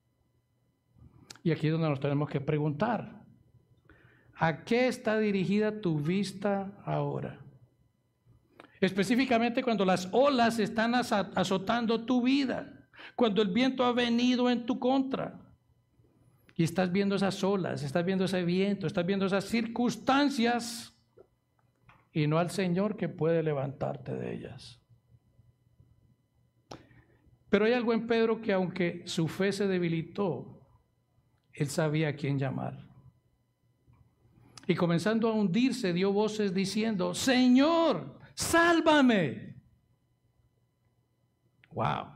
Y aquí es donde nos tenemos que preguntar, ¿a qué está dirigida tu vista ahora? Específicamente cuando las olas están azotando tu vida, cuando el viento ha venido en tu contra y estás viendo esas olas, estás viendo ese viento, estás viendo esas circunstancias y no al Señor que puede levantarte de ellas. Pero hay algo en Pedro que, aunque su fe se debilitó, él sabía a quién llamar. Y comenzando a hundirse, dio voces diciendo, Señor, sálvame. Wow.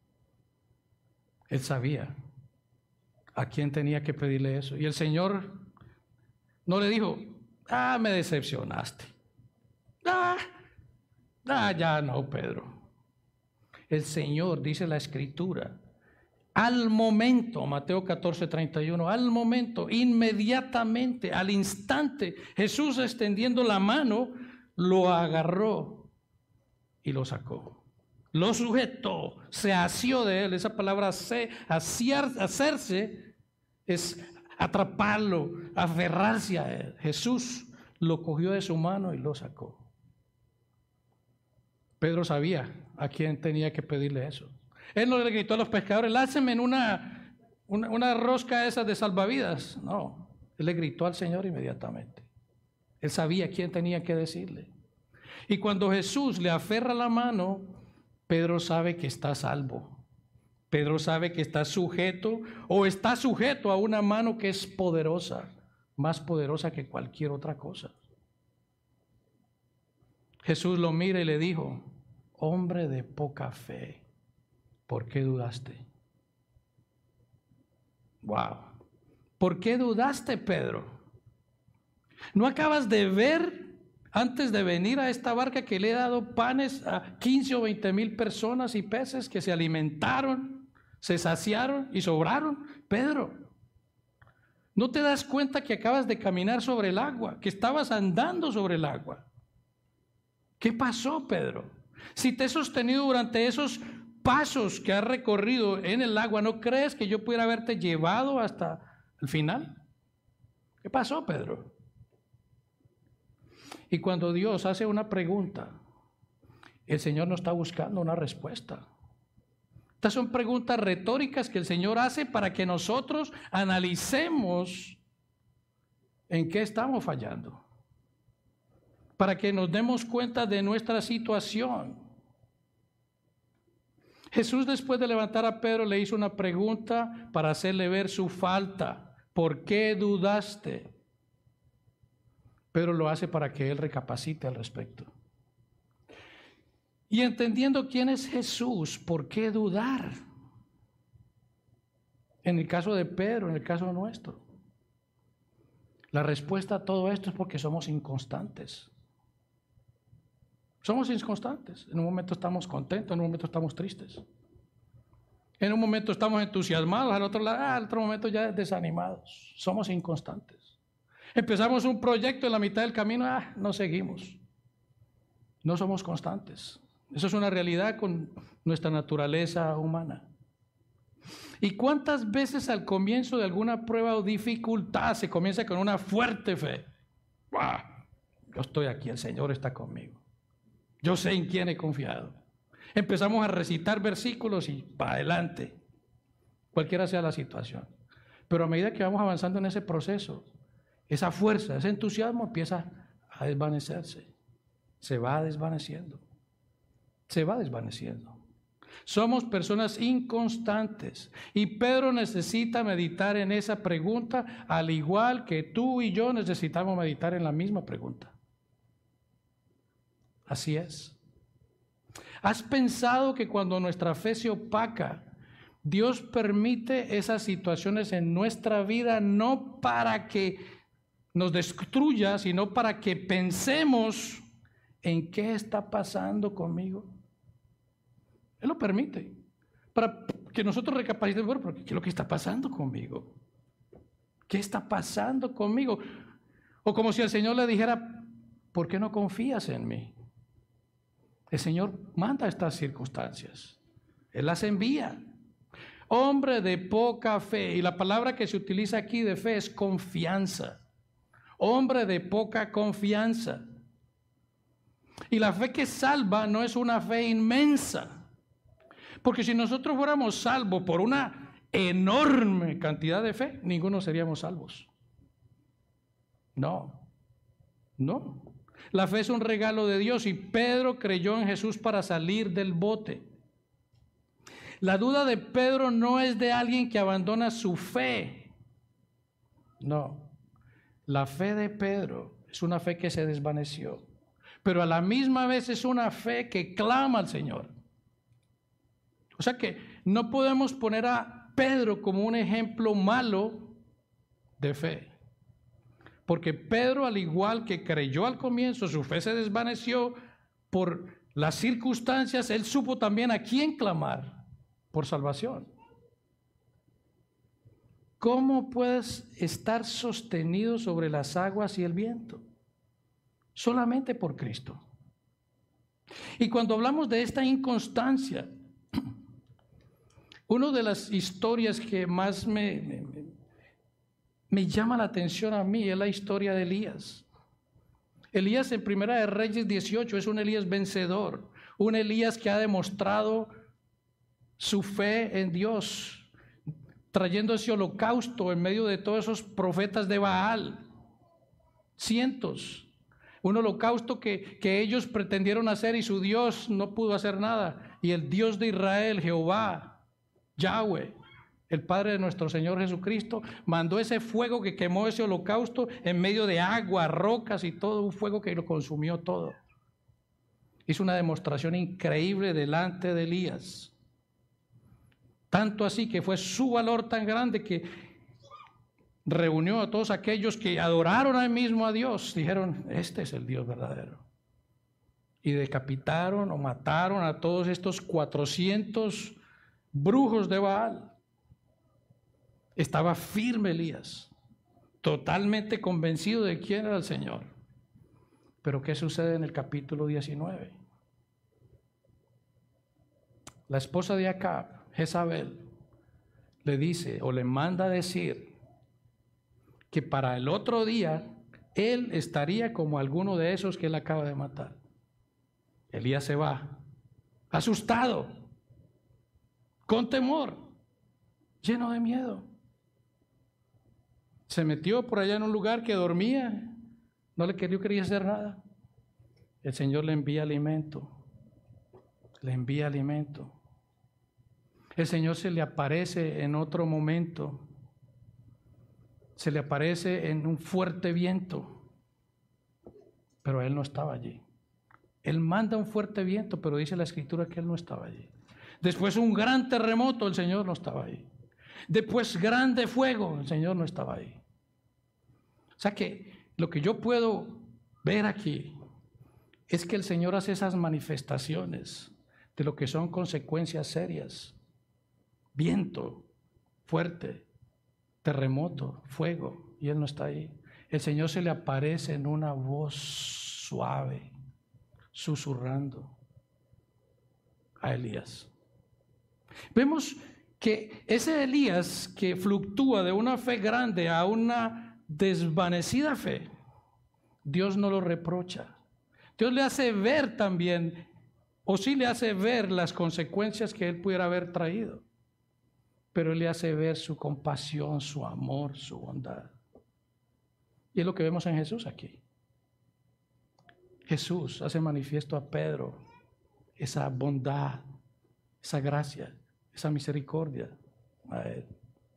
Él sabía a quién tenía que pedirle eso. Y el Señor no le dijo, ah, me decepcionaste. Ah, ah, ya no, Pedro. El Señor, dice la Escritura, al momento, Mateo catorce, treinta y uno, al momento, inmediatamente, al instante, Jesús extendiendo la mano, lo agarró y lo sacó. Lo sujetó, se asió de él. Esa palabra se, asiar, hacerse es atraparlo, aferrarse a él. Jesús lo cogió de su mano y lo sacó. Pedro sabía a quién tenía que pedirle eso. Él no le gritó a los pescadores, láncenme en una, una, una rosca esa de salvavidas. No, él le gritó al Señor inmediatamente. Él sabía a quién tenía que decirle. Y cuando Jesús le aferra la mano, Pedro sabe que está a salvo. Pedro sabe que está sujeto o está sujeto a una mano que es poderosa, más poderosa que cualquier otra cosa. Jesús lo mira y le dijo, hombre de poca fe, ¿por qué dudaste? Wow. ¿Por qué dudaste, Pedro? ¿No acabas de ver antes de venir a esta barca que le he dado panes a quince o veinte mil personas y peces que se alimentaron, se saciaron y sobraron? Pedro, ¿no te das cuenta que acabas de caminar sobre el agua, que estabas andando sobre el agua? ¿Qué pasó, Pedro? Si te he sostenido durante esos pasos que has recorrido en el agua, ¿no crees que yo pudiera haberte llevado hasta el final? ¿Qué pasó, Pedro? Y cuando Dios hace una pregunta, el Señor no está buscando una respuesta. Estas son preguntas retóricas que el Señor hace para que nosotros analicemos en qué estamos fallando, para que nos demos cuenta de nuestra situación. Jesús, después de levantar a Pedro, le hizo una pregunta para hacerle ver su falta. ¿Por qué dudaste? Pedro lo hace para que él recapacite al respecto. Y entendiendo quién es Jesús, ¿por qué dudar? En el caso de Pedro, en el caso nuestro. La respuesta a todo esto es porque somos inconstantes. Somos inconstantes. En un momento estamos contentos, en un momento estamos tristes. En un momento estamos entusiasmados, al otro lado, al otro momento ya desanimados. Somos inconstantes. Empezamos un proyecto en la mitad del camino, ah, no seguimos. No somos constantes. Eso es una realidad con nuestra naturaleza humana. ¿Y cuántas veces al comienzo de alguna prueba o dificultad se comienza con una fuerte fe? ¡Wow! Yo estoy aquí, el Señor está conmigo. Yo sé en quién he confiado. Empezamos a recitar versículos y para adelante, cualquiera sea la situación. Pero a medida que vamos avanzando en ese proceso, esa fuerza, ese entusiasmo empieza a desvanecerse. Se va desvaneciendo. Se va desvaneciendo. Somos personas inconstantes y Pedro necesita meditar en esa pregunta al igual que tú y yo necesitamos meditar en la misma pregunta. Así es. ¿Has pensado que cuando nuestra fe se opaca, Dios permite esas situaciones en nuestra vida no para que nos destruya, sino para que pensemos en qué está pasando conmigo? Él lo permite, para que nosotros recapacitemos, bueno, pero ¿qué es lo que está pasando conmigo? ¿Qué está pasando conmigo? O como si el Señor le dijera, ¿por qué no confías en mí? El Señor manda estas circunstancias. Él las envía. Hombre de poca fe, y la palabra que se utiliza aquí de fe es confianza. Hombre de poca confianza. Y la fe que salva no es una fe inmensa. Porque si nosotros fuéramos salvos por una enorme cantidad de fe, ninguno seríamos salvos. No, no. La fe es un regalo de Dios y Pedro creyó en Jesús para salir del bote. La duda de Pedro no es de alguien que abandona su fe. No. La fe de Pedro es una fe que se desvaneció, pero a la misma vez es una fe que clama al Señor. O sea que no podemos poner a Pedro como un ejemplo malo de fe. Porque Pedro, al igual que creyó al comienzo, su fe se desvaneció por las circunstancias, él supo también a quién clamar por salvación. ¿Cómo puedes estar sostenido sobre las aguas y el viento? Solamente por Cristo. Y cuando hablamos de esta inconstancia, una de las historias que más me, me, me llama la atención a mí es la historia de Elías. Elías en Primera de Reyes dieciocho es un Elías vencedor, un Elías que ha demostrado su fe en Dios, trayendo ese holocausto en medio de todos esos profetas de Baal, cientos, un holocausto que, que ellos pretendieron hacer y su Dios no pudo hacer nada, y el Dios de Israel, Jehová, Yahweh, el Padre de nuestro Señor Jesucristo, mandó ese fuego que quemó ese holocausto en medio de agua, rocas y todo, un fuego que lo consumió todo. Hizo una demostración increíble delante de Elías. Tanto así que fue su valor tan grande que reunió a todos aquellos que adoraron ahí mismo a Dios. Dijeron, este es el Dios verdadero. Y decapitaron o mataron a todos estos cuatrocientos brujos de Baal. Estaba firme Elías, totalmente convencido de quién era el Señor. Pero ¿qué sucede en el capítulo diecinueve? La esposa de Acab, Jezabel, le dice o le manda a decir que para el otro día él estaría como alguno de esos que él acaba de matar. Elías se va, asustado, con temor, lleno de miedo. Se metió por allá en un lugar que dormía, no le quería, quería hacer nada. El Señor le envía alimento, le envía alimento. El Señor se le aparece en otro momento, se le aparece en un fuerte viento, pero él no estaba allí. Él manda un fuerte viento, pero dice la Escritura que él no estaba allí. Después un gran terremoto, el Señor no estaba ahí. Después grande fuego, el Señor no estaba ahí. O sea que lo que yo puedo ver aquí es que el Señor hace esas manifestaciones de lo que son consecuencias serias. Viento fuerte, terremoto, fuego, y Él no está ahí. El Señor se le aparece en una voz suave, susurrando a Elías. Vemos que ese Elías que fluctúa de una fe grande a una desvanecida fe, Dios no lo reprocha. Dios le hace ver también, o sí le hace ver las consecuencias que él pudiera haber traído, pero él le hace ver su compasión, su amor, su bondad. Y es lo que vemos en Jesús aquí. Jesús hace manifiesto a Pedro esa bondad, esa gracia, esa misericordia a él.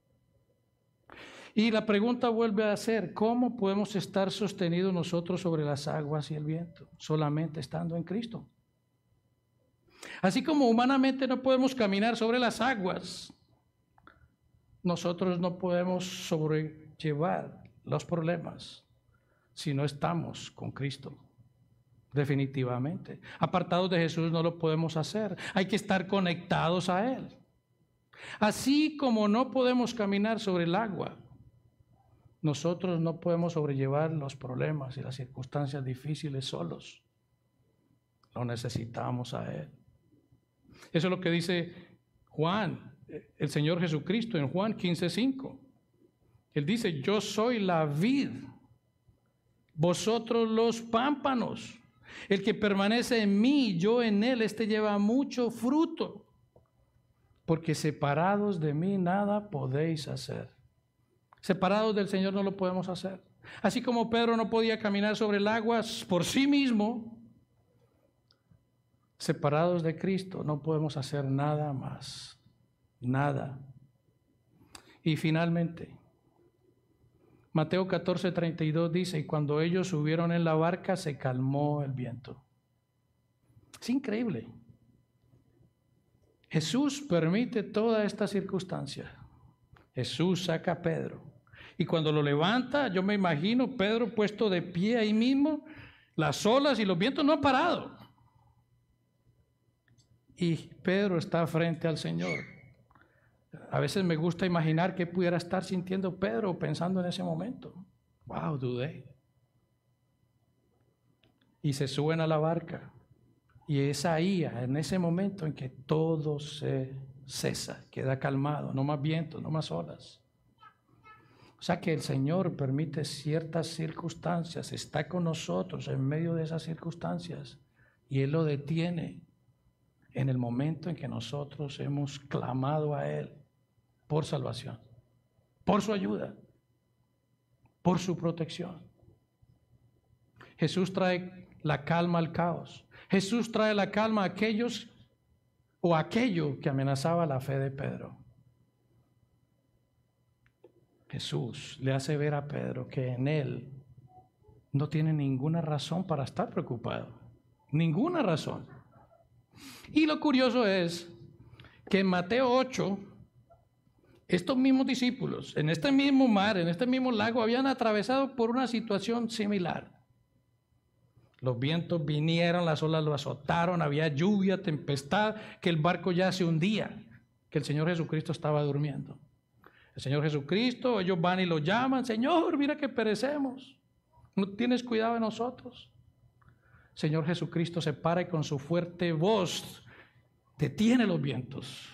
Y la pregunta vuelve a ser, ¿cómo podemos estar sostenidos nosotros sobre las aguas y el viento? Solamente estando en Cristo. Así como humanamente no podemos caminar sobre las aguas, nosotros no podemos sobrellevar los problemas si no estamos con Cristo. Definitivamente. Apartados de Jesús no lo podemos hacer. Hay que estar conectados a Él. Así como no podemos caminar sobre el agua, nosotros no podemos sobrellevar los problemas y las circunstancias difíciles solos. Lo necesitamos a Él. Eso es lo que dice Juan, el Señor Jesucristo, en Juan quince cinco. Él dice, yo soy la vid, vosotros los pámpanos. El que permanece en mí, yo en él, este lleva mucho fruto, porque separados de mí nada podéis hacer. Separados del Señor no lo podemos hacer. Así como Pedro no podía caminar sobre el agua por sí mismo, separados de Cristo no podemos hacer nada más, nada. Y finalmente, Mateo catorce treinta y dos dice, y cuando ellos subieron en la barca se calmó el viento. Es increíble. Jesús permite toda esta circunstancia. Jesús saca a Pedro. Y cuando lo levanta, yo me imagino Pedro puesto de pie ahí mismo, las olas y los vientos no han parado. Y Pedro está frente al Señor. A veces me gusta imaginar qué pudiera estar sintiendo Pedro pensando en ese momento. Wow, dudé. Y se suben a la barca. Y es ahí, en ese momento, en que todo se cesa, queda calmado, no más viento, no más olas. O sea que el Señor permite ciertas circunstancias, está con nosotros en medio de esas circunstancias y Él lo detiene en el momento en que nosotros hemos clamado a Él por salvación, por su ayuda, por su protección. Jesús trae la calma al caos. Jesús trae la calma a aquellos o aquello que amenazaba la fe de Pedro. Jesús le hace ver a Pedro que en él no tiene ninguna razón para estar preocupado. Ninguna razón. Y lo curioso es que en Mateo ocho, estos mismos discípulos, en este mismo mar, en este mismo lago, habían atravesado por una situación similar. Los vientos vinieron, las olas lo azotaron, había lluvia, tempestad, que el barco ya se hundía, que el Señor Jesucristo estaba durmiendo. El Señor Jesucristo, ellos van y lo llaman, Señor, mira que perecemos, no tienes cuidado de nosotros. Señor Jesucristo se para y con su fuerte voz detiene los vientos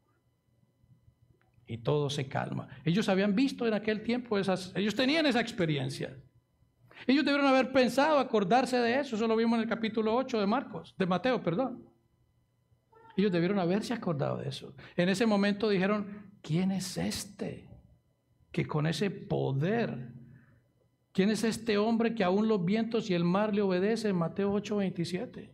y todo se calma. Ellos habían visto en aquel tiempo esas, ellos tenían esa experiencia. Ellos debieron haber pensado, acordarse de eso. Eso lo vimos en el capítulo ocho de Marcos, de Mateo, perdón. Ellos debieron haberse acordado de eso. En ese momento dijeron, ¿quién es este que con ese poder, quién es este hombre que aún los vientos y el mar le obedecen? Mateo ocho veintisiete.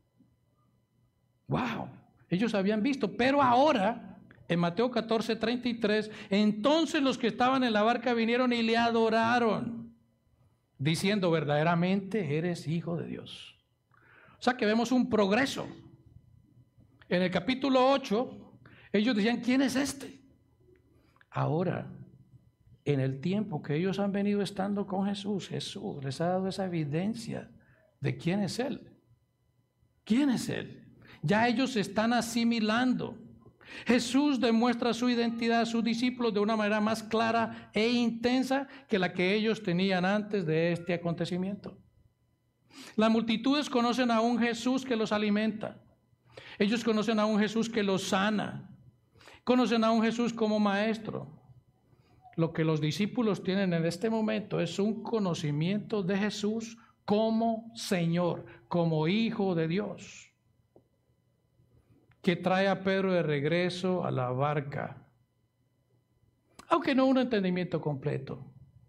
Wow, ellos habían visto, pero ahora en Mateo catorce treinta y tres, entonces los que estaban en la barca vinieron y le adoraron, diciendo, verdaderamente eres hijo de Dios. O sea que vemos un progreso. En el capítulo ocho, ellos decían, ¿quién es este? Ahora, en el tiempo que ellos han venido estando con Jesús, Jesús les ha dado esa evidencia de quién es Él. ¿Quién es Él? Ya ellos se están asimilando. Jesús demuestra su identidad a sus discípulos de una manera más clara e intensa que la que ellos tenían antes de este acontecimiento. Las multitudes conocen a un Jesús que los alimenta. Ellos conocen a un Jesús que los sana. Conocen a un Jesús como maestro. Lo que los discípulos tienen en este momento es un conocimiento de Jesús como Señor, como Hijo de Dios, que trae a Pedro de regreso a la barca, aunque no un entendimiento completo.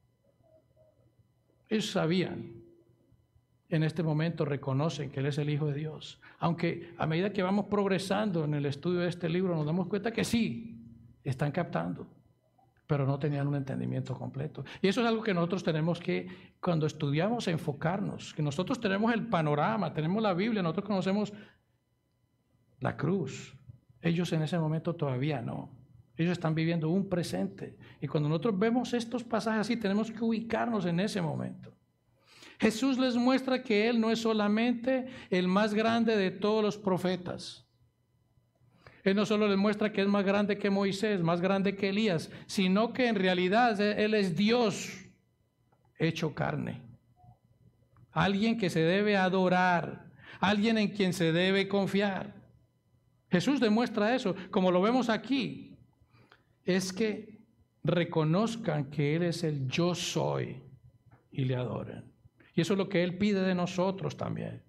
Ellos sabían, en este momento reconocen que Él es el Hijo de Dios, aunque a medida que vamos progresando en el estudio de este libro nos damos cuenta que sí, están captando, pero no tenían un entendimiento completo. Y eso es algo que nosotros tenemos que, cuando estudiamos, enfocarnos, que nosotros tenemos el panorama, tenemos la Biblia, nosotros conocemos la cruz. Ellos en ese momento todavía no. Ellos están viviendo un presente. Y cuando nosotros vemos estos pasajes así, tenemos que ubicarnos en ese momento. Jesús les muestra que Él no es solamente el más grande de todos los profetas. Él no solo les muestra que es más grande que Moisés, más grande que Elías, sino que en realidad Él es Dios hecho carne. Alguien que se debe adorar, alguien en quien se debe confiar. Jesús demuestra eso, como lo vemos aquí, es que reconozcan que Él es el yo soy y le adoren. Y eso es lo que Él pide de nosotros también.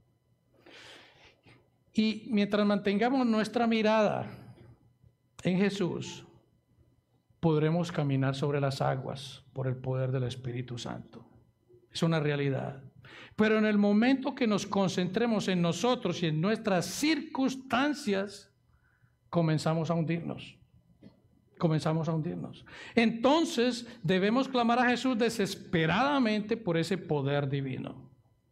Y mientras mantengamos nuestra mirada en Jesús, podremos caminar sobre las aguas por el poder del Espíritu Santo. Es una realidad. Pero en el momento que nos concentremos en nosotros y en nuestras circunstancias, comenzamos a hundirnos. Comenzamos a hundirnos. Entonces debemos clamar a Jesús desesperadamente por ese poder divino.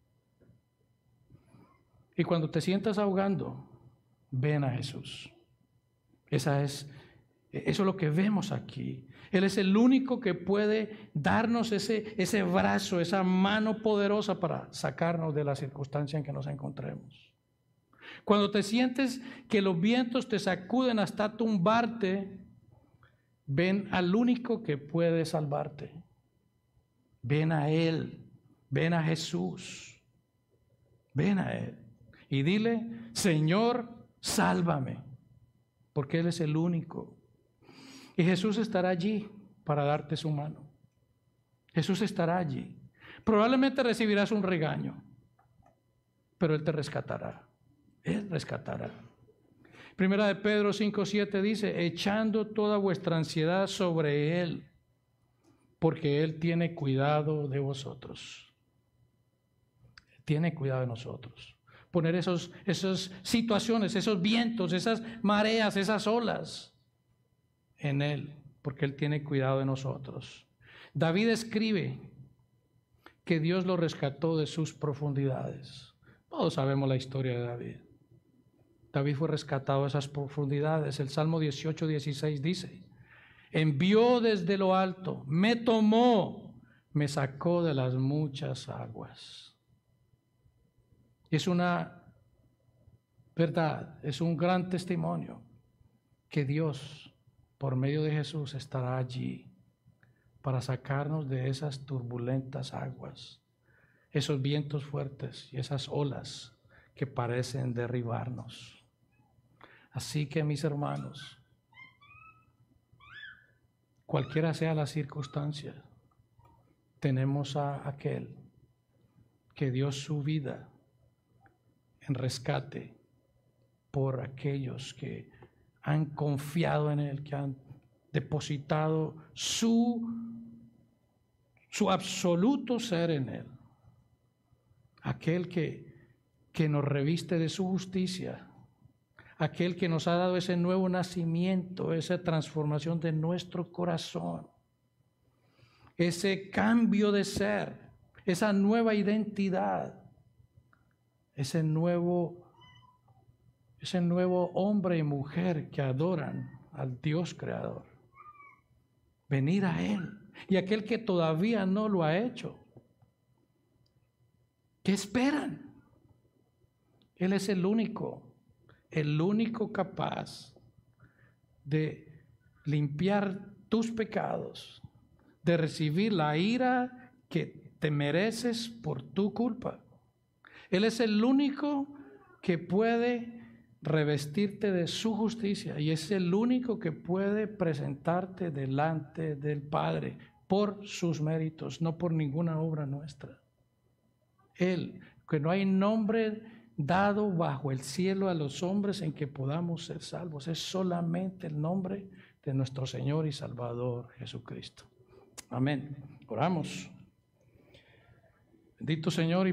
Y cuando te sientas ahogando, ven a Jesús. Esa es, eso es lo que vemos aquí. Él es el único que puede darnos ese, ese brazo, esa mano poderosa para sacarnos de la circunstancia en que nos encontremos. Cuando te sientes que los vientos te sacuden hasta tumbarte, ven al único que puede salvarte. Ven a Él, ven a Jesús, ven a Él. Y dile, Señor, sálvame, porque Él es el único. Y Jesús estará allí para darte su mano. Jesús estará allí. Probablemente recibirás un regaño, pero Él te rescatará. Él rescatará. Primera de Pedro cinco siete dice, echando toda vuestra ansiedad sobre Él, porque Él tiene cuidado de vosotros. Tiene cuidado de nosotros. Poner esos, esas situaciones, esos vientos, esas mareas, esas olas en Él, porque Él tiene cuidado de nosotros. David escribe que Dios lo rescató de sus profundidades. Todos sabemos la historia de David. David fue rescatado de esas profundidades. El Salmo dieciocho dieciséis dice, envió desde lo alto, me tomó, me sacó de las muchas aguas. Es una verdad, es un gran testimonio que Dios, por medio de Jesús, estará allí para sacarnos de esas turbulentas aguas, esos vientos fuertes y esas olas que parecen derribarnos. Así que, mis hermanos, cualquiera sea la circunstancia, tenemos a aquel que dio su vida en rescate por aquellos que han confiado en Él, que han depositado su, su absoluto ser en Él. Aquel que, que nos reviste de su justicia, aquel que nos ha dado ese nuevo nacimiento, esa transformación de nuestro corazón, ese cambio de ser, esa nueva identidad, ese nuevo, ese nuevo hombre y mujer que adoran al Dios creador. Venir a Él. Y aquel que todavía no lo ha hecho, ¿qué esperan? Él es el único, el único capaz de limpiar tus pecados, de recibir la ira que te mereces por tu culpa. Él es el único que puede revestirte de su justicia y es el único que puede presentarte delante del Padre por sus méritos, no por ninguna obra nuestra. Él, que no hay nombre dado bajo el cielo a los hombres en que podamos ser salvos, es solamente el nombre de nuestro Señor y Salvador Jesucristo. Amén. Oramos. Bendito Señor y